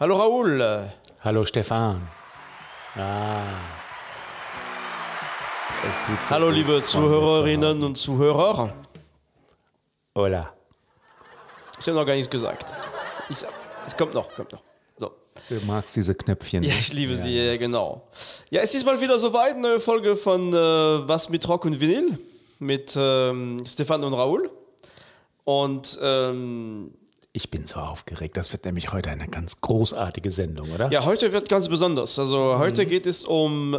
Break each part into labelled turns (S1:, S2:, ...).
S1: Hallo Raoul.
S2: Hallo Stefan.
S1: Hallo liebe Zuhörerinnen und Zuhörer.
S2: Hola.
S1: Ich habe noch gar nichts gesagt. Es kommt noch. So.
S2: Du magst diese Knöpfchen.
S1: Ja, ich liebe sie, ja, genau. Ja, es ist mal wieder soweit, eine Folge von Was mit Rock und Vinyl mit Stefan und Raoul. Und
S2: ich bin so aufgeregt. Das wird nämlich heute eine ganz großartige Sendung, oder?
S1: ja, heute wird ganz besonders. Also heute geht es um...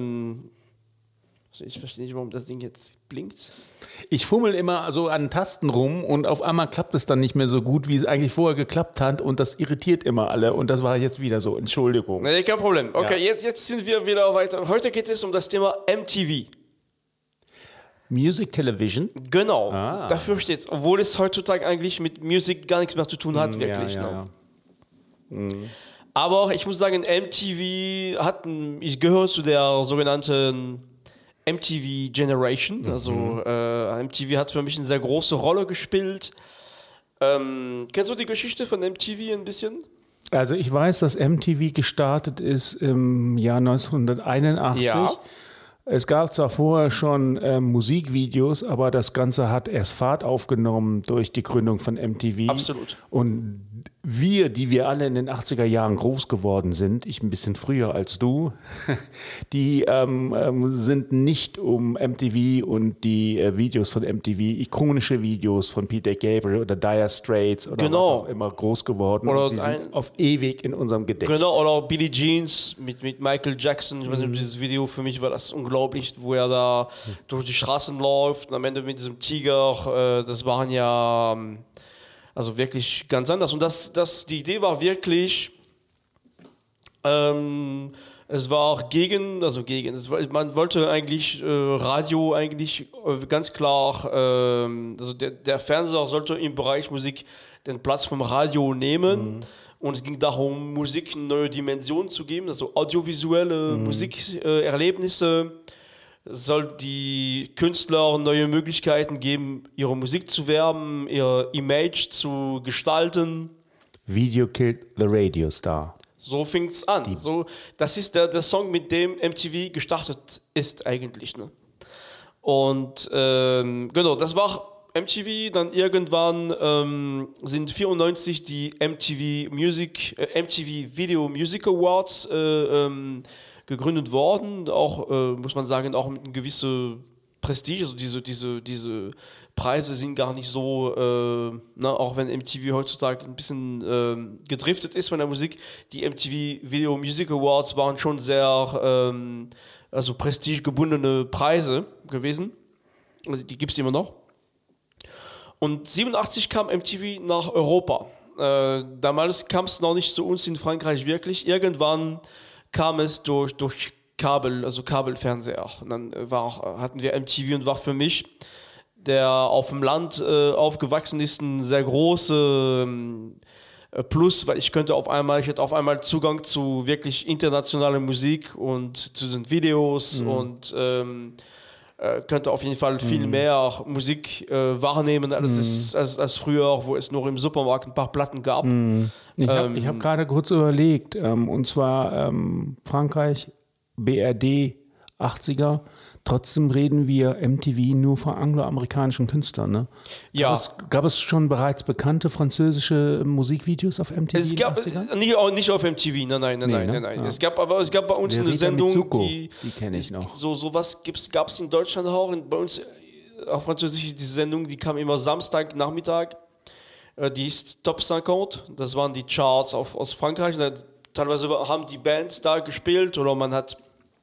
S1: ich verstehe nicht, warum das Ding jetzt blinkt.
S2: Ich fummel immer so an Tasten rum und auf einmal klappt es dann nicht mehr so gut, wie es eigentlich vorher geklappt hat. Und das irritiert immer alle. Und das war jetzt wieder so. Entschuldigung.
S1: Nee, kein Problem. Okay, ja. jetzt sind wir wieder weiter. Heute geht es um das Thema MTV.
S2: Music Television?
S1: Genau, dafür steht es. Obwohl es heutzutage eigentlich mit Musik gar nichts mehr zu tun hat, wirklich. Ja. Aber ich muss sagen, MTV ich gehöre zu der sogenannten MTV Generation. Also MTV hat für mich eine sehr große Rolle gespielt. Kennst du die Geschichte von MTV ein bisschen?
S2: Also ich weiß, dass MTV gestartet ist im Jahr 1981.
S1: Ja.
S2: Es gab zwar vorher schon Musikvideos, aber das Ganze hat erst Fahrt aufgenommen durch die Gründung von MTV.
S1: Absolut.
S2: Und die wir alle in den 80er Jahren groß geworden sind, ich ein bisschen früher als du, die sind nicht um MTV und die Videos von MTV, ikonische Videos von Peter Gabriel oder Dire Straits oder was auch immer groß geworden.
S1: Oder
S2: und sie sind auf ewig in unserem Gedächtnis.
S1: Genau, oder Billie Jeans mit Michael Jackson. Ich weiß nicht, dieses Video, für mich war das unglaublich, wo er da durch die Straßen läuft und am Ende mit diesem Tiger, das waren ja... Also wirklich ganz anders. Und die Idee war wirklich, es war man wollte eigentlich Radio eigentlich ganz klar, also der Fernseher sollte im Bereich Musik den Platz vom Radio nehmen. Und es ging darum, Musik eine neue Dimension zu geben, also audiovisuelle Musikerlebnisse. Soll die Künstler neue Möglichkeiten geben, ihre Musik zu werben, ihr Image zu gestalten.
S2: Video killed the radio star.
S1: So fing es an. Das ist der Song, mit dem MTV gestartet ist eigentlich. Ne? Und genau, das war MTV. Dann irgendwann sind 1994 die MTV Video Music Awards gegründet worden, auch, muss man sagen, auch mit einem gewissen Prestige. Also diese Preise sind gar nicht so, auch wenn MTV heutzutage ein bisschen gedriftet ist von der Musik, die MTV Video Music Awards waren schon sehr prestigegebundene Preise gewesen. Also die gibt es immer noch. Und 87 kam MTV nach Europa. Damals kam es noch nicht zu uns in Frankreich wirklich. Irgendwann kam es durch Kabel, also Kabelfernseher. Und dann hatten wir MTV und war für mich, der auf dem Land aufgewachsen ist, ein sehr großer Plus, weil ich hatte auf einmal Zugang zu wirklich internationaler Musik und zu den Videos und könnte auf jeden Fall viel mehr Musik wahrnehmen als früher, wo es noch im Supermarkt ein paar Platten gab.
S2: Ich hab gerade kurz überlegt, und zwar Frankreich, BRD, 80er, trotzdem reden wir MTV nur von angloamerikanischen Künstlern. Ne?
S1: Ja.
S2: Gab es schon bereits bekannte französische Musikvideos auf MTV?
S1: Es gab nicht auf MTV, nein.
S2: Ja.
S1: Es gab bei uns eine Sendung,
S2: Mitsuko, die kenne ich noch.
S1: Sowas gab es in Deutschland auch. Bei uns auf Französisch ist die Sendung, die kam immer Samstagnachmittag. Die ist Top 50. Das waren die Charts aus Frankreich. Teilweise haben die Bands da gespielt oder man hat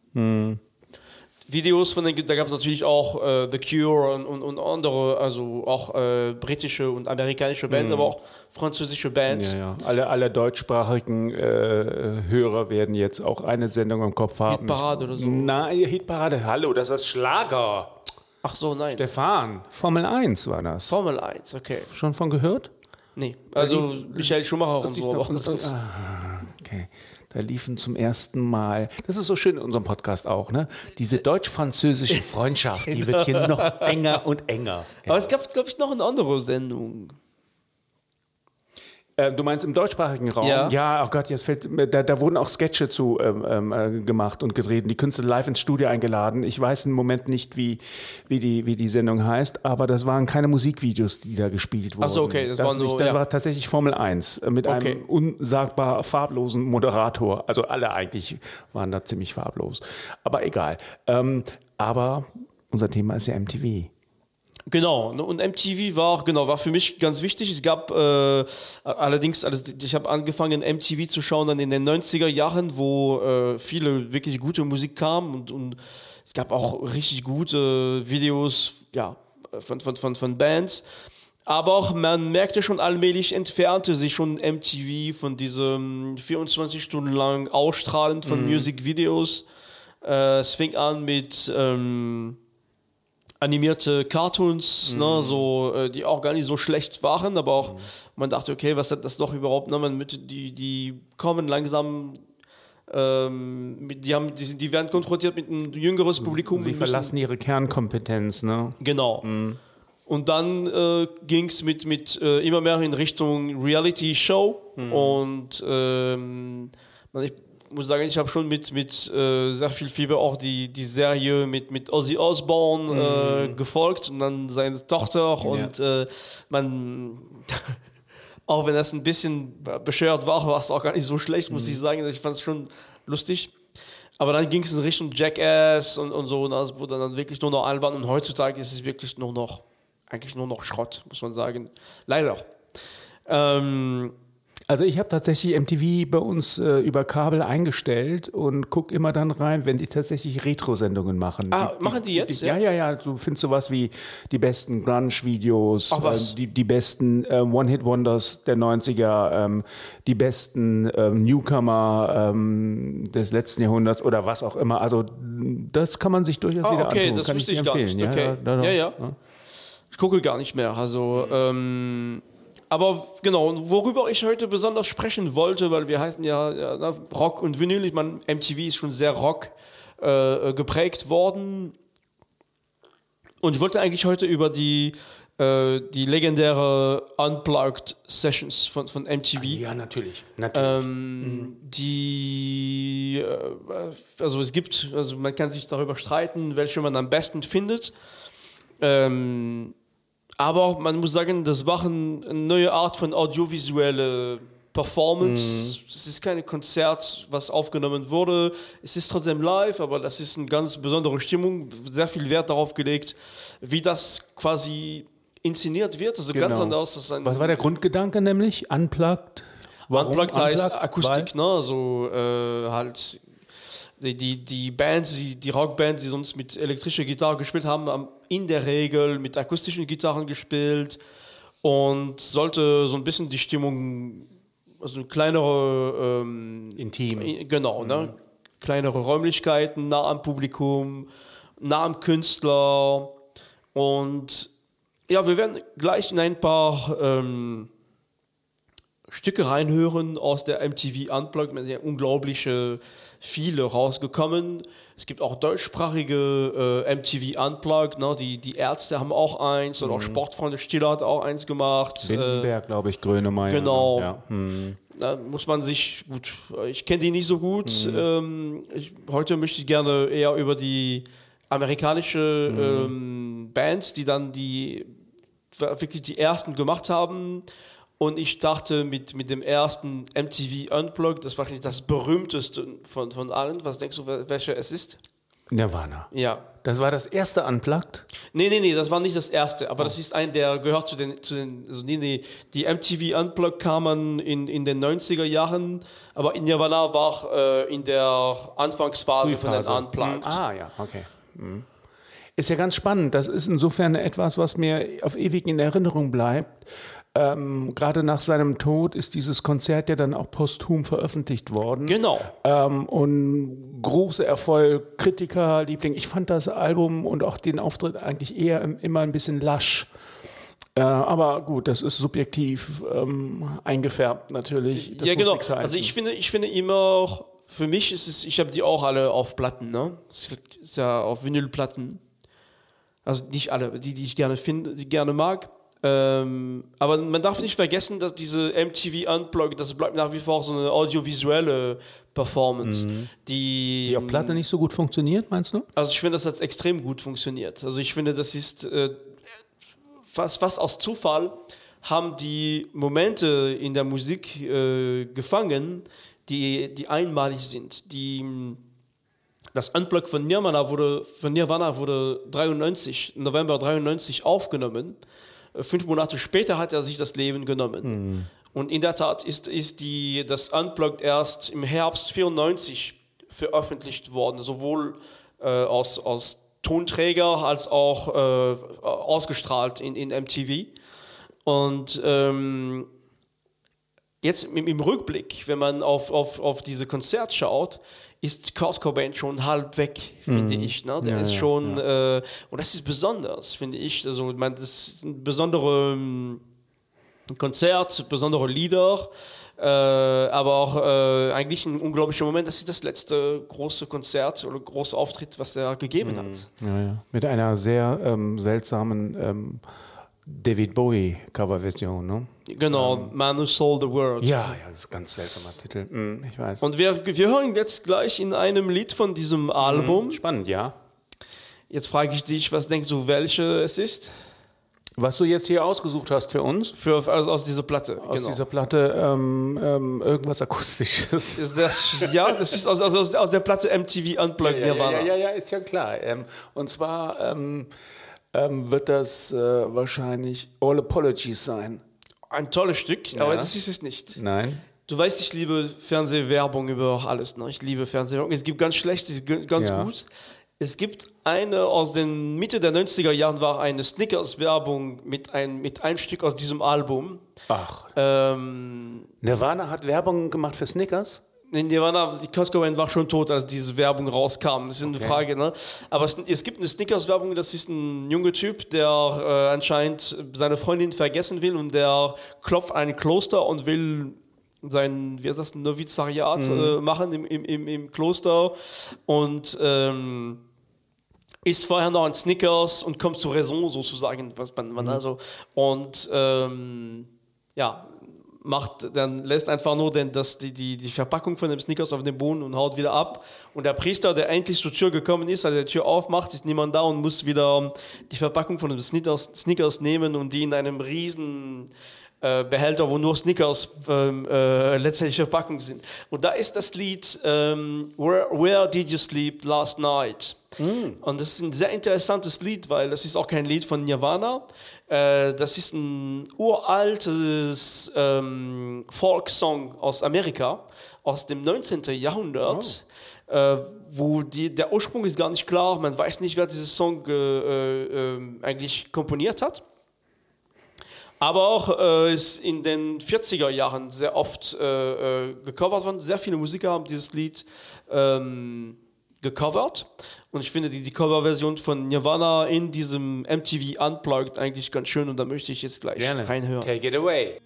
S1: Videos von denen, da gab es natürlich auch The Cure und andere, also auch britische und amerikanische Bands, aber auch französische Bands.
S2: Ja. Alle deutschsprachigen Hörer werden jetzt auch eine Sendung im Kopf haben.
S1: Hitparade oder so.
S2: Nein, Hitparade, hallo, das ist Schlager.
S1: Ach so, nein.
S2: Stefan, Formel 1 war das.
S1: Formel 1, okay.
S2: Schon von gehört?
S1: Nee, also Michael Schumacher und so. Aber sonst.
S2: Okay. Da liefen zum ersten Mal, das ist so schön in unserem Podcast auch, ne? Diese deutsch-französische Freundschaft, die wird hier noch enger und enger.
S1: Aber es gab, glaube ich, noch eine andere Sendung.
S2: Du meinst im deutschsprachigen Raum?
S1: Ja.
S2: Ja, oh Gott, jetzt fällt da wurden auch Sketche zu gemacht und gedreht. Die Künstler live ins Studio eingeladen. Ich weiß im Moment nicht, wie die Sendung heißt, aber das waren keine Musikvideos, die da gespielt wurden.
S1: Ach so, okay, das
S2: war tatsächlich Formel 1 mit
S1: Okay.
S2: einem unsagbar farblosen Moderator. Also alle eigentlich waren da ziemlich farblos. Aber egal. Aber unser Thema ist ja MTV.
S1: Genau, ne, und MTV war für mich ganz wichtig. Es gab allerdings, ich habe angefangen MTV zu schauen dann in den 90er Jahren, wo viele wirklich gute Musik kam und es gab auch richtig gute Videos von Bands. Aber auch man merkte schon allmählich, entfernte sich schon MTV von diesem 24 Stunden lang Ausstrahlen von Musikvideos. Es fing an mit animierte Cartoons, ne, die auch gar nicht so schlecht waren, aber auch man dachte, okay, was hat das doch überhaupt? Ne, die kommen langsam, die werden konfrontiert mit einem jüngeres Publikum.
S2: Sie verlassen ihre Kernkompetenz, ne?
S1: Genau. Und dann ging es mit immer mehr in Richtung Reality-Show und ich muss sagen, ich habe schon mit sehr viel Fieber auch die Serie mit Ozzy Osbourne gefolgt und dann seine Tochter und man, auch wenn das ein bisschen bescheuert war es auch gar nicht so schlecht, muss ich sagen. Ich fand es schon lustig. Aber dann ging es in Richtung Jackass und so, und das wurde dann wirklich nur noch albern und heutzutage ist es wirklich eigentlich nur noch Schrott, muss man sagen. Leider.
S2: Also ich habe tatsächlich MTV bei uns über Kabel eingestellt und gucke immer dann rein, wenn die tatsächlich Retro-Sendungen machen.
S1: Machen die jetzt?
S2: Ja. Du findest sowas wie die besten Grunge-Videos, die besten One-Hit-Wonders der 90er, die besten Newcomer des letzten Jahrhunderts oder was auch immer. Also das kann man sich durchaus wieder
S1: okay,
S2: antun.
S1: das
S2: Kann
S1: wusste
S2: ich
S1: ich
S2: dir
S1: gar
S2: empfehlen.
S1: nicht. Okay. Ja. Ich gucke gar nicht mehr. Also, aber genau, worüber ich heute besonders sprechen wollte, weil wir heißen ja Rock und Vinyl. Ich meine, MTV ist schon sehr Rock geprägt worden. Und ich wollte eigentlich heute über die legendäre Unplugged Sessions von MTV.
S2: Ja, natürlich.
S1: Also man kann sich darüber streiten, welche man am besten findet. Aber man muss sagen, das war eine neue Art von audiovisuelle Performance. Es ist kein Konzert, was aufgenommen wurde. Es ist trotzdem live, aber das ist eine ganz besondere Stimmung. Sehr viel Wert darauf gelegt, wie das quasi inszeniert wird. Also ganz anders.
S2: Was war der Grundgedanke nämlich? Unplugged?
S1: Warum? Unplugged heißt Akustik, ne? Also halt die Bands, die Rockbands, die sonst mit elektrischer Gitarre gespielt haben, haben in der Regel mit akustischen Gitarren gespielt und sollte so ein bisschen die Stimmung, also kleinere
S2: intim.
S1: Genau, ne? Kleinere Räumlichkeiten, nah am Publikum, nah am Künstler. Und ja, wir werden gleich in ein paar Stücke reinhören aus der MTV Unplugged. Es sind ja unglaubliche viele rausgekommen. Es gibt auch deutschsprachige MTV Unplugged. Ne? Die Ärzte haben auch eins oder auch Sportfreunde Stiller hat auch eins gemacht.
S2: Lindenberg, glaube ich, Grönemeyer.
S1: Genau.
S2: Ja.
S1: Da muss man sich gut. Ich kenne die nicht so gut. Heute möchte ich gerne eher über die amerikanische Bands, die dann wirklich die ersten gemacht haben. Und ich dachte mit dem ersten MTV Unplugged, das war das berühmteste von allen. Was denkst du, welcher es ist?
S2: Nirvana.
S1: Ja.
S2: Das war das erste Unplugged?
S1: Nee, das war nicht das erste, aber das ist der gehört zu den also die MTV Unplugged kamen in den 90er Jahren, aber in Nirvana war in der Anfangsphase von den Unplugged.
S2: Ja, okay. Ist ja ganz spannend. Das ist insofern etwas, was mir auf ewig in Erinnerung bleibt. Gerade nach seinem Tod ist dieses Konzert ja dann auch posthum veröffentlicht worden.
S1: Genau.
S2: Und großer Erfolg, Kritikerliebling. Ich fand das Album und auch den Auftritt eigentlich eher immer ein bisschen lasch. Aber gut, das ist subjektiv eingefärbt natürlich. Das
S1: ja, genau. Also ich finde immer, für mich ist es, ich habe die auch alle auf Platten, ne? Das ist ja auf Vinylplatten. Also nicht alle, die ich gerne finde, die gerne mag. Aber man darf nicht vergessen, dass diese MTV Unplugged, das bleibt nach wie vor so eine audiovisuelle Performance,
S2: Die auf Platte nicht so gut funktioniert, meinst du?
S1: Also ich finde, das hat extrem gut funktioniert. Also ich finde, das ist fast aus Zufall haben die Momente in der Musik gefangen, die einmalig sind. Das Unplugged von Nirvana wurde November 93 aufgenommen. 5 Monate später hat er sich das Leben genommen. Und in der Tat ist das Unplugged erst im Herbst 94 veröffentlicht worden, sowohl aus Tonträger als auch ausgestrahlt in MTV. Und jetzt im Rückblick, wenn man auf diese Konzert schaut, ist Kurt Cobain schon halb weg, finde ich. Ne? Der ist schon, und das ist besonders, finde ich. Also, das ist ein besonderes Konzert, besondere Lieder, aber auch eigentlich ein unglaublicher Moment. Das ist das letzte große Konzert oder große Auftritt, was er gegeben hat.
S2: Ja. Mit einer sehr seltsamen David Bowie Coverversion, ne?
S1: Genau, Man Who Sold the World.
S2: Ja, das ist ein ganz seltsamer Titel. Ich weiß.
S1: Und wir hören jetzt gleich in einem Lied von diesem Album.
S2: Spannend, ja.
S1: Jetzt frage ich dich, was denkst du, welche es ist?
S2: Was du jetzt hier ausgesucht hast für uns?
S1: Aus dieser Platte.
S2: Aus dieser Platte irgendwas Akustisches.
S1: Das ist aus der Platte MTV Unplugged Nirvana.
S2: Ja, ist ja klar. Und zwar wird das wahrscheinlich All Apologies sein.
S1: Ein tolles Stück, aber das ist es nicht.
S2: Nein.
S1: Du weißt, ich liebe Fernsehwerbung über alles. Ne? Ich liebe Fernsehwerbung. Es gibt ganz schlecht, es gibt ganz gut. Es gibt eine aus den Mitte der 90er Jahren, war eine Snickers-Werbung mit einem Stück aus diesem Album.
S2: Ach. Nirvana hat Werbung gemacht für Snickers?
S1: Nirvana, Kurt Cobain war schon tot, als diese Werbung rauskam. Das ist eine Frage, ne? Aber es gibt eine Snickers-Werbung, das ist ein junger Typ, der anscheinend seine Freundin vergessen will und der klopft ein Kloster und will sein, wie heißt das, Novizariat machen im Kloster und isst vorher noch ein Snickers und kommt zur Raison sozusagen, was man also und dann lässt einfach nur die Verpackung von dem Snickers auf den Boden und haut wieder ab. Und der Priester, der endlich zur Tür gekommen ist, als er die Tür aufmacht, ist niemand da und muss wieder die Verpackung von dem Snickers nehmen und die in einem riesen Behälter, wo nur Snickers letztendlich Verpackung sind. Und da ist das Lied Where Did You Sleep Last Night? Und das ist ein sehr interessantes Lied, weil das ist auch kein Lied von Nirvana. Das ist ein uraltes Folksong aus Amerika, aus dem 19. Jahrhundert, wo der Ursprung ist gar nicht klar. Man weiß nicht, wer diesen Song eigentlich komponiert hat. Aber auch ist in den 40er Jahren sehr oft gecovert worden. Sehr viele Musiker haben dieses Lied gecovert. Und ich finde die Coverversion von Nirvana in diesem MTV Unplugged eigentlich ganz schön. Und da möchte ich jetzt gleich reinhören.
S2: Take it away.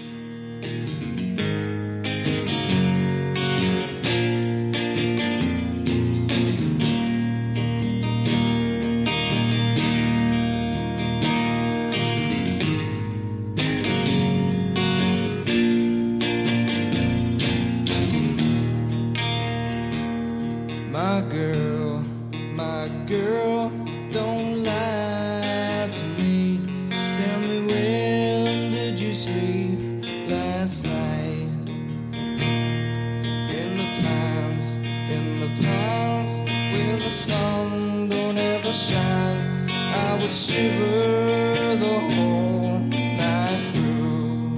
S3: My girl, don't lie to me. Tell me, when did you sleep last night? In the pines, where the sun don't ever shine, I would shiver the whole night through.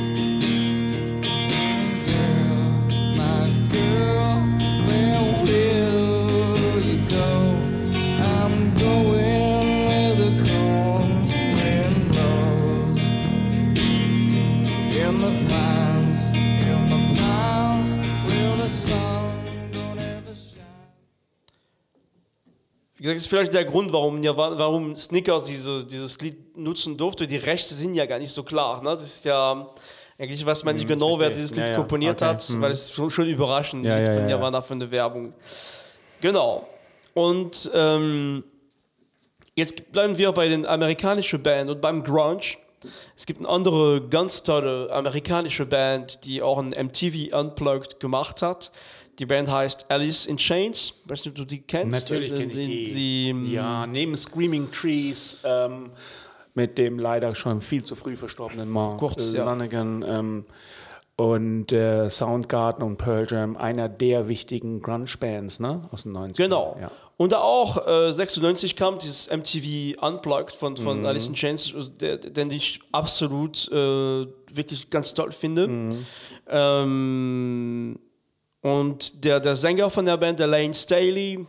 S3: Girl, my girl, where will you go? I'm going where the cold wind blows. In the pines, where the sun don't ever shine.
S1: Wie gesagt, das ist vielleicht der Grund, warum Snickers dieses Lied nutzen durfte. Die Rechte sind ja gar nicht so klar. Ne? Das ist ja eigentlich, weiß man nicht genau, wer dieses Lied komponiert hat, weil es schon überraschend Lied von Nirvana von der Werbung. Genau. Und jetzt bleiben wir bei den amerikanischen Band und beim Grunge. Es gibt eine andere ganz tolle amerikanische Band, die auch ein MTV Unplugged gemacht hat. Die Band heißt Alice in Chains. Weißt du, ob du die kennst?
S2: Natürlich kenne ich die. Ja, neben Screaming Trees, mit dem leider schon viel zu früh verstorbenen Mark Lanegan und Soundgarden und Pearl Jam, einer der wichtigen Grunge-Bands, ne, aus den 90ern.
S1: Genau.
S2: Ja.
S1: Und da auch 96 kam dieses MTV Unplugged von Alice in Chains, den ich absolut wirklich ganz toll finde. Und der Sänger von der Band, der Lane Staley,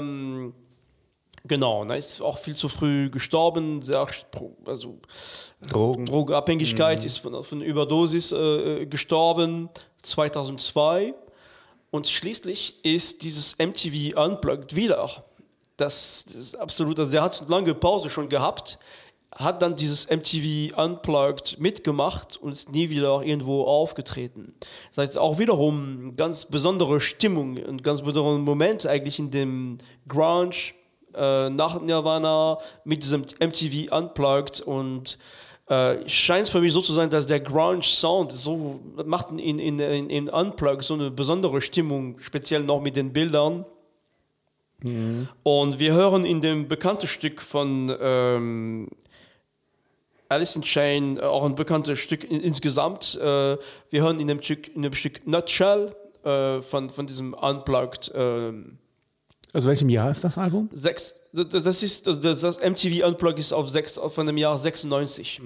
S1: genau, ne, ist auch viel zu früh gestorben. Also Drogenabhängigkeit, ist von Überdosis gestorben, 2002. Und schließlich ist dieses MTV Unplugged wieder. Das ist absolut, also der hat eine lange Pause schon gehabt, hat dann dieses MTV Unplugged mitgemacht und ist nie wieder irgendwo aufgetreten. Das heißt auch wiederum eine ganz besondere Stimmung, ein ganz besonderer Moment eigentlich in dem Grunge nach Nirvana mit diesem MTV Unplugged und scheint es für mich so zu sein, dass der Grunge-Sound so macht in Unplugged so eine besondere Stimmung, speziell noch mit den Bildern. Und wir hören in dem bekannten Stück von Alice in Chains, auch ein bekanntes Stück insgesamt. Wir hören in dem Stück Nutshell von diesem Unplugged.
S2: Aus welchem Jahr ist das Album?
S1: Das MTV Unplugged ist von dem Jahr 96.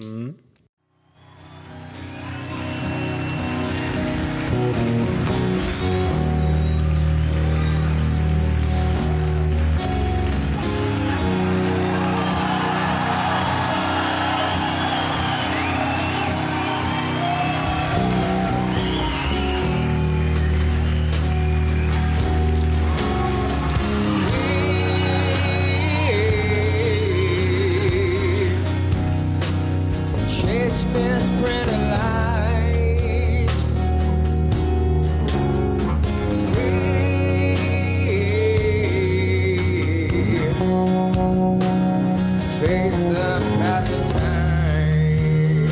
S3: Chase this pretty light. Face the path of time,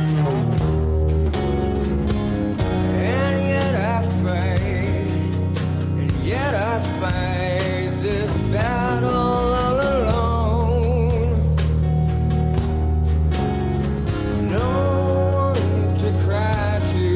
S3: and yet I fight this battle all alone. No one to cry to,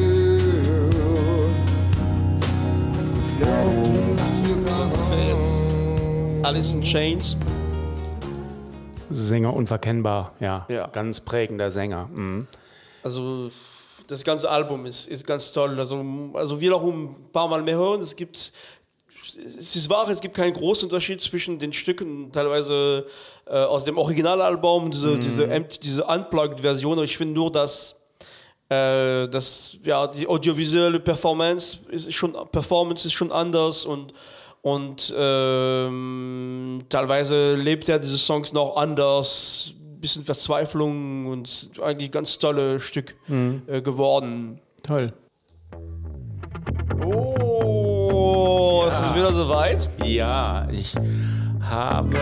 S3: no place to come home.
S1: Alice in Chains.
S2: Sänger unverkennbar, ja.
S1: Ja.
S2: Ganz prägender Sänger.
S1: Also das ganze Album ist ganz toll. Also wiederum ein paar Mal mehr hören. Es ist wahr, es gibt keinen großen Unterschied zwischen den Stücken, teilweise aus dem Originalalbum, diese Unplugged-Version. Aber ich finde nur, dass die audiovisuelle Performance ist schon anders und teilweise lebt er diese Songs noch anders, bisschen Verzweiflung und eigentlich ganz tolle Stück geworden.
S2: Toll.
S1: Oh, es ist wieder soweit.
S2: Ja, ich habe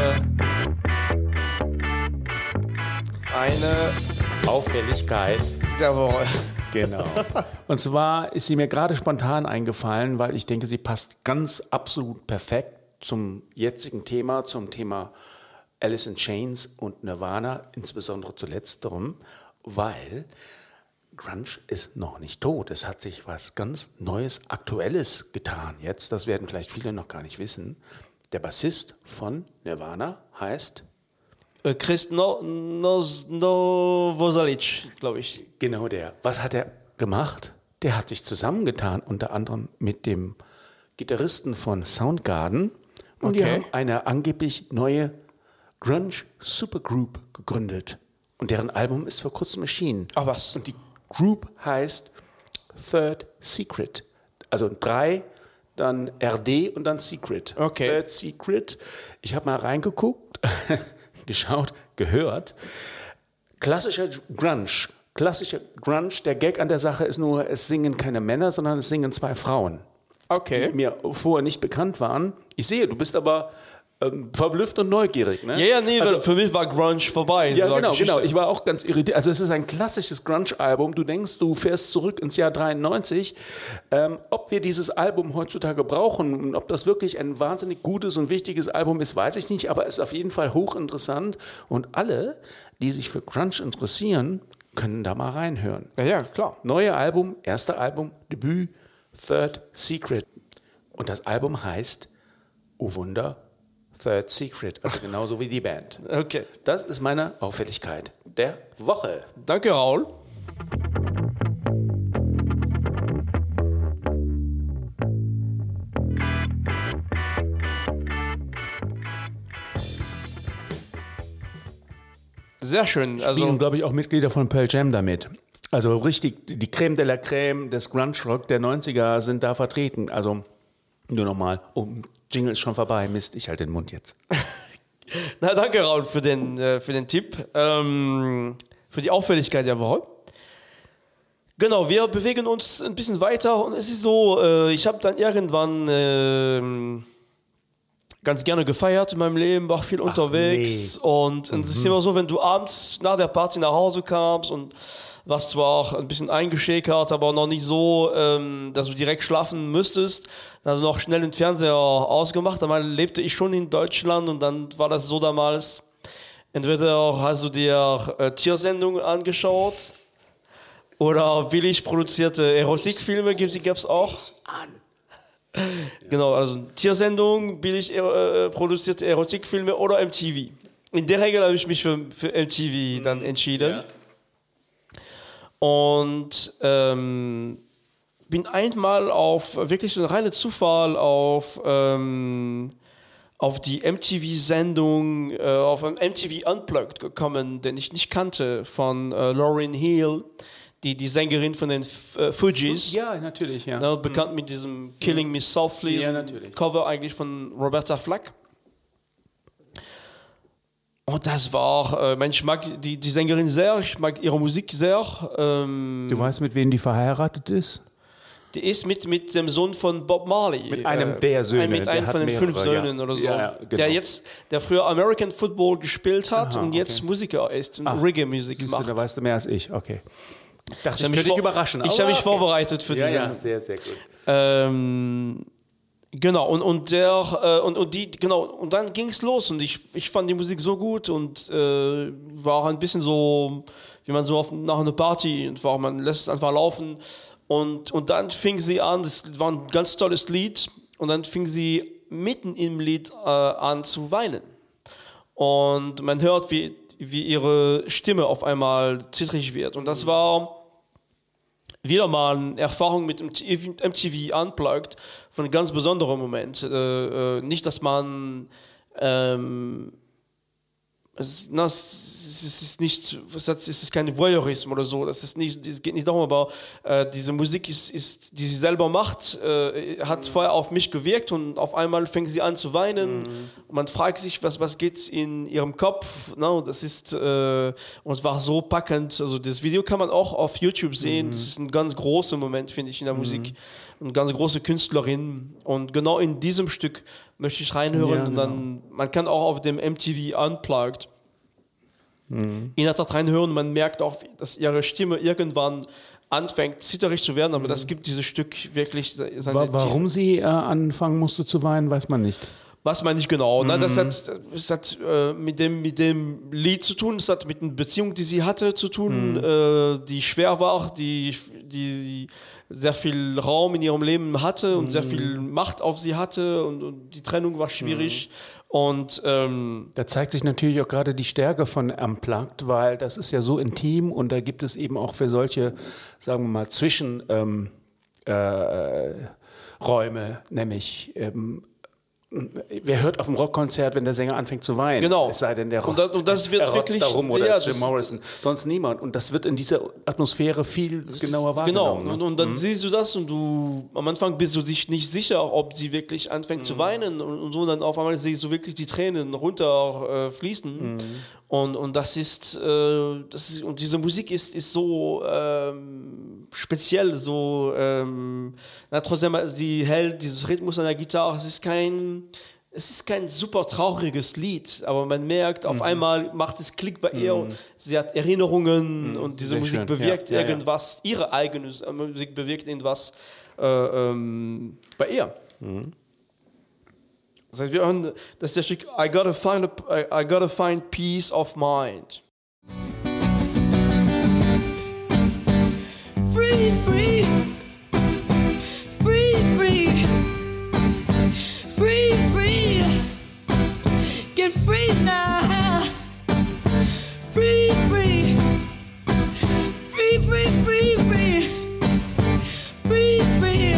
S2: eine Auffälligkeit
S1: Der Woche.
S2: Genau. Und zwar ist sie mir gerade spontan eingefallen, weil ich denke, sie passt ganz absolut perfekt zum jetzigen Thema, zum Thema Alice in Chains und Nirvana, insbesondere zu letzterem, weil Grunge ist noch nicht tot. Es hat sich was ganz Neues, Aktuelles getan jetzt. Das werden vielleicht viele noch gar nicht wissen. Der Bassist von Nirvana heißt
S1: Chris Novoselic, glaube ich.
S2: genau der. Was hat er gemacht? Der hat sich zusammengetan, unter anderem mit dem Gitarristen von Soundgarden. Und die
S1: Okay.
S2: haben eine angeblich neue Grunge Supergroup gegründet. Und deren Album ist vor kurzem erschienen.
S1: Ach was.
S2: Und die Group heißt Third Secret. Also 3, dann RD und dann Secret.
S1: Okay.
S2: Third Secret. Ich habe mal reingeguckt, geschaut, gehört. Klassischer Grunge. Der Gag an der Sache ist nur, es singen keine Männer, sondern es singen 2 Frauen.
S1: Okay.
S2: Die mir vorher nicht bekannt waren. Ich sehe, du bist aber verblüfft und neugierig. Ne?
S1: Ja, nee, weil für mich war Grunge vorbei.
S2: Ja,
S1: so eine
S2: genau.
S1: Geschichte.
S2: Ich war auch ganz irritiert. Also es ist ein klassisches Grunge-Album. Du denkst, du fährst zurück ins Jahr 93. Ob wir dieses Album heutzutage brauchen und ob das wirklich ein wahnsinnig gutes und wichtiges Album ist, weiß ich nicht. Aber es ist auf jeden Fall hochinteressant. Und alle, die sich für Grunge interessieren, können da mal reinhören.
S1: Ja, klar.
S2: Neue Album, erster Album, Debüt, Third Secret. Und das Album heißt, oh Wunder, Third Secret, also genauso wie die Band.
S1: Okay.
S2: Das ist meine Auffälligkeit der Woche.
S1: Danke, Raul. Sehr schön.
S2: Spielen,
S1: Also,
S2: glaube ich, auch Mitglieder von Pearl Jam damit. Also richtig, die Creme de la Creme des Grunge-Rock der 90er sind da vertreten. Also nur nochmal, Jingle ist schon vorbei. Mist, ich halte den Mund jetzt.
S1: na, danke, Raul, für den Tipp. Für die Auffälligkeit der Woche. Genau, wir bewegen uns ein bisschen weiter und es ist so, ich habe dann irgendwann ganz gerne gefeiert in meinem Leben, war viel unterwegs und es ist immer so, wenn du abends nach der Party nach Hause kamst und warst zwar auch ein bisschen eingeschäkert, aber noch nicht so, dass du direkt schlafen müsstest, dann hast du noch schnell den Fernseher ausgemacht. Einmal lebte ich schon in Deutschland und dann war das so damals, entweder hast du dir Tiersendungen angeschaut oder billig produzierte Erotikfilme, gab es auch. Genau, also Tiersendungen, billig produzierte Erotikfilme oder MTV. In der Regel habe ich mich für MTV dann entschieden.
S2: Ja.
S1: Und bin einmal auf wirklich ein reiner Zufall auf die MTV-Sendung, auf ein MTV Unplugged gekommen, den ich nicht kannte, von Lauryn Hill, die Sängerin von den Fugees.
S2: Ja, natürlich, ja.
S1: Ne, bekannt mit diesem Killing Me Softly,
S2: Ja, natürlich.
S1: Cover eigentlich von Roberta Flack. Und das war, ich mag die Sängerin sehr, ich mag ihre Musik sehr.
S2: Du weißt, mit wem die verheiratet ist?
S1: Die ist mit dem Sohn von Bob Marley.
S2: Mit einem der Söhne.
S1: Mit
S2: Der
S1: einem
S2: hat
S1: von den
S2: mehrere,
S1: 5 Söhnen oder so.
S2: Ja, genau.
S1: Der früher American Football gespielt hat
S2: Aha,
S1: und jetzt
S2: okay.
S1: Musiker ist und Reggae-Musik
S2: Siehst du,
S1: macht.
S2: da weißt du mehr als ich, okay. Ich dachte, ich
S1: hab
S2: könnte
S1: mich
S2: dich überraschen.
S1: Ich
S2: aber
S1: habe mich
S2: okay.
S1: vorbereitet für
S2: Ja,
S1: diese.
S2: ja, sehr, sehr gut.
S1: Genau, und dann ging es los und ich fand die Musik so gut und war auch ein bisschen so, wie man so nach einer Party, man lässt es einfach laufen und dann fing sie an, das war ein ganz tolles Lied und dann fing sie mitten im Lied an zu weinen und man hört, wie ihre Stimme auf einmal zittrig wird und das war wieder mal eine Erfahrung mit MTV Unplugged von einem ganz besonderen Moment. Nicht, dass man es ist kein Voyeurismus oder so, es geht nicht darum, aber diese Musik, die sie selber macht, hat vorher auf mich gewirkt und auf einmal fängt sie an zu weinen und man fragt sich, was geht in ihrem Kopf, no, das ist und es war so packend, also das Video kann man auch auf YouTube sehen, das ist ein ganz großer Moment, finde ich, in der Musik, eine ganz große Künstlerin und genau in diesem Stück möchte ich reinhören und dann, man kann auch auf dem MTV Unplugged in der Tat reinhören, man merkt auch, dass ihre Stimme irgendwann anfängt zitterig zu werden, aber das gibt dieses Stück wirklich seine
S2: Warum sie anfangen musste zu weinen, weiß man nicht.
S1: Was man nicht genau. Ne? Das hat mit dem Lied zu tun, das hat mit einer Beziehung, die sie hatte, zu tun, die schwer war, die sehr viel Raum in ihrem Leben hatte und sehr viel Macht auf sie hatte und die Trennung war schwierig. Und
S2: da zeigt sich natürlich auch gerade die Stärke von Unplugged, weil das ist ja so intim und da gibt es eben auch für solche, sagen wir mal, Zwischenräume, nämlich wer hört auf dem Rockkonzert, wenn der Sänger anfängt zu weinen?
S1: Genau.
S2: Es sei denn, der
S1: und das wird
S2: er rotzt
S1: wirklich
S2: da rum oder
S1: ja,
S2: ist Jim Morrison. Sonst niemand. Und das wird in dieser Atmosphäre viel genauer wahrgenommen.
S1: Genau. Und dann siehst du das und du am Anfang bist du dich nicht sicher, ob sie wirklich anfängt zu weinen und so. Und dann auf einmal siehst du wirklich die Tränen runter fließen. Und das ist und diese Musik ist so speziell, so trotzdem sie hält dieses Rhythmus an der Gitarre. Es es ist kein super trauriges Lied, aber man merkt, auf einmal macht es Klick bei ihr und sie hat Erinnerungen und diese
S2: Sehr
S1: Musik
S2: schön.
S1: bewirkt
S2: Ja, ja, ja.
S1: irgendwas, ihre eigene Musik bewirkt irgendwas bei ihr. Das heißt, wir hören, das ist der Stück I gotta find peace of mind.
S4: Free, free, free, free, free, free, get free now. Free, free, free, free, free, free, free, free.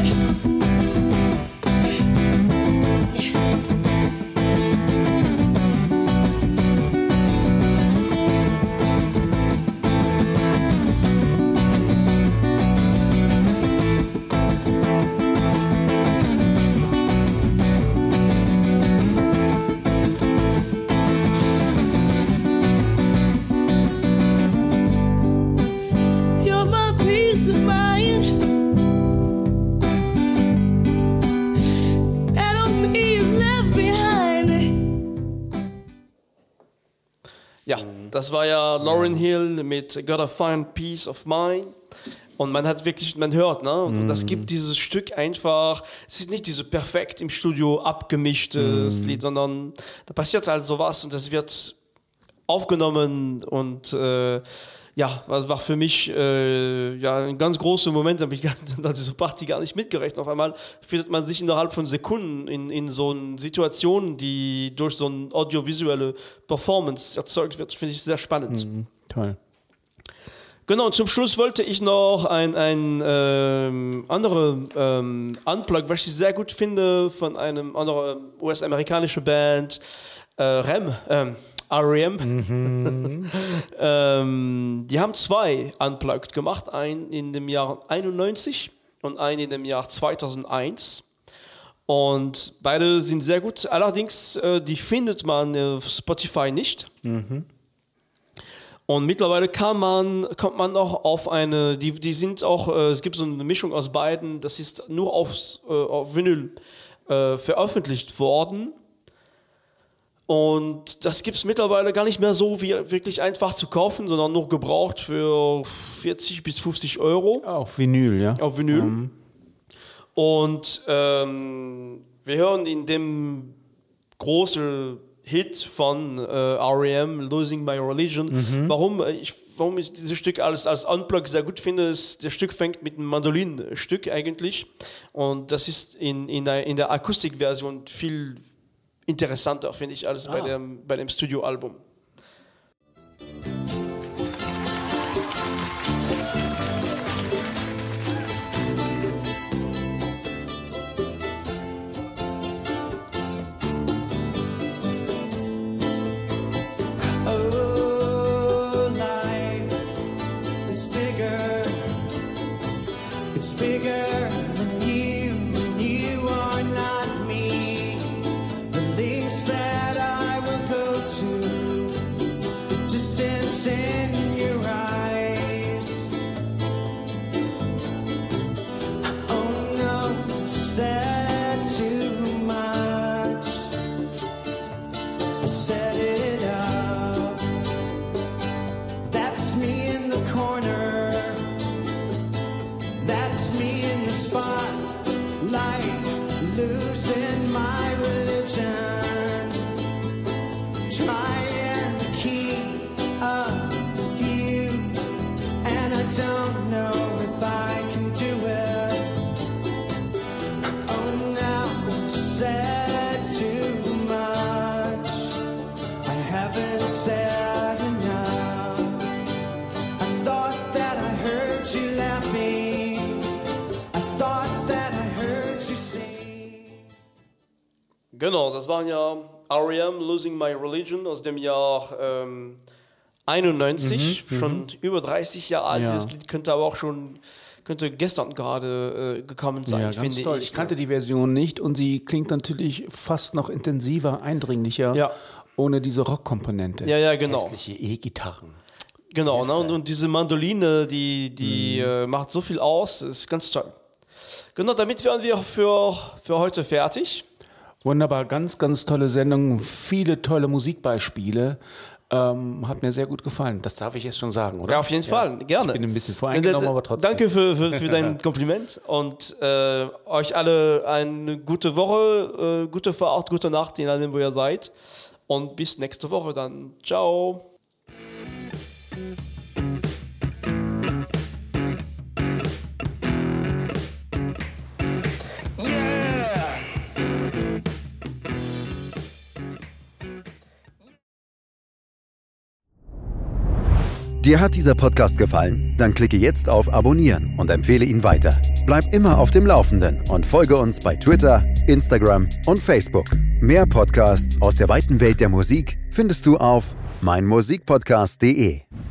S4: You're my peace of mind. And on me is left behind.
S1: Ja, das war ja Lauryn Hill mit Gotta Find Peace of Mind. Und man hat wirklich, man hört, ne? Und das gibt dieses Stück einfach, es ist nicht diese perfekt im Studio abgemischtes Lied, sondern da passiert halt sowas und das wird aufgenommen und ja, das war für mich ja, ein ganz großer Moment, da habe ich an dieser Party gar nicht mitgerechnet. Auf einmal findet man sich innerhalb von Sekunden in so einer Situation, die durch so eine audiovisuelle Performance erzeugt wird, finde ich sehr spannend.
S2: Toll.
S1: Genau, und zum Schluss wollte ich noch ein andere Unplug, was ich sehr gut finde, von einem anderen US-amerikanischen Band, R.E.M. Die haben 2 Unplugged gemacht, einen in dem Jahr 91 und einen in dem Jahr 2001. Und beide sind sehr gut. Allerdings, die findet man auf Spotify nicht. Und mittlerweile kommt man auch auf eine, die sind auch, es gibt so eine Mischung aus beiden, das ist nur auf Vinyl veröffentlicht worden. Und das gibt es mittlerweile gar nicht mehr so wie wirklich einfach zu kaufen, sondern nur gebraucht für 40 bis 50 Euro
S2: Auf Vinyl, ja.
S1: auf Vinyl. Und wir hören in dem großen Hit von R.E.M., Losing My Religion. Warum ich dieses Stück als Unplug sehr gut finde, ist, das Stück fängt mit einem Mandolinstück eigentlich. Und das ist in der Akustikversion viel interessanter, finde ich, als bei dem Studioalbum.
S3: Oh, life, it's bigger than you, and you are not me. The links that I will go to, distance in your eyes. Oh no, said too much. I set it up. That's me in the corner. That's me in the spotlight, losing my religion. Trying to keep up with you, and I don't know if I can do it. Oh, now said too much. I haven't said enough. I thought that I heard you laughing. I thought that I heard you sing.
S1: Genau, das waren ja R.E.M. Losing My Religion aus dem Jahr 91, schon über 30 Jahre alt.
S2: Ja.
S1: Dieses Lied könnte gestern gerade gekommen sein,
S2: Ja, ganz
S1: finde
S2: toll.
S1: ich.
S2: Ich kannte die Version nicht und sie klingt natürlich fast noch intensiver, eindringlicher,
S1: Ja.
S2: ohne diese Rockkomponente.
S1: Ja, genau.
S2: Hässliche E-Gitarren.
S1: Genau, ne? Und diese Mandoline, die macht so viel aus, ist ganz toll. Genau, damit wären wir für heute fertig.
S2: Wunderbar, ganz, ganz tolle Sendung, viele tolle Musikbeispiele. Hat mir sehr gut gefallen. Das darf ich jetzt schon sagen, oder?
S1: Ja, auf jeden Fall, gerne.
S2: Ich bin ein bisschen voreingenommen, aber trotzdem.
S1: Danke für dein Kompliment und euch alle eine gute Woche, gute Fahrt, gute Nacht, je nachdem, wo ihr seid. Und bis nächste Woche dann. Ciao.
S5: Dir hat dieser Podcast gefallen? Dann klicke jetzt auf Abonnieren und empfehle ihn weiter. Bleib immer auf dem Laufenden und folge uns bei Twitter, Instagram und Facebook. Mehr Podcasts aus der weiten Welt der Musik findest du auf meinmusikpodcast.de.